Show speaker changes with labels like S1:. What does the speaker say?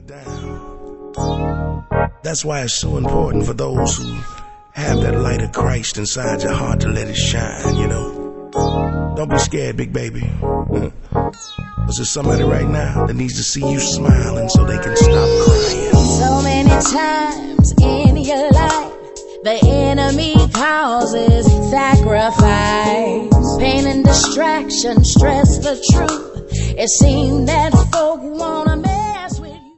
S1: down. That's why it's so important for those who have that light of Christ inside your heart to let it shine, you know. Don't be scared, big baby. Cause there's somebody right now that needs to see you smiling so they can stop crying.
S2: So many times in your life, the enemy causes sacrifice, pain and distraction, stress the truth. It seems that folk wanna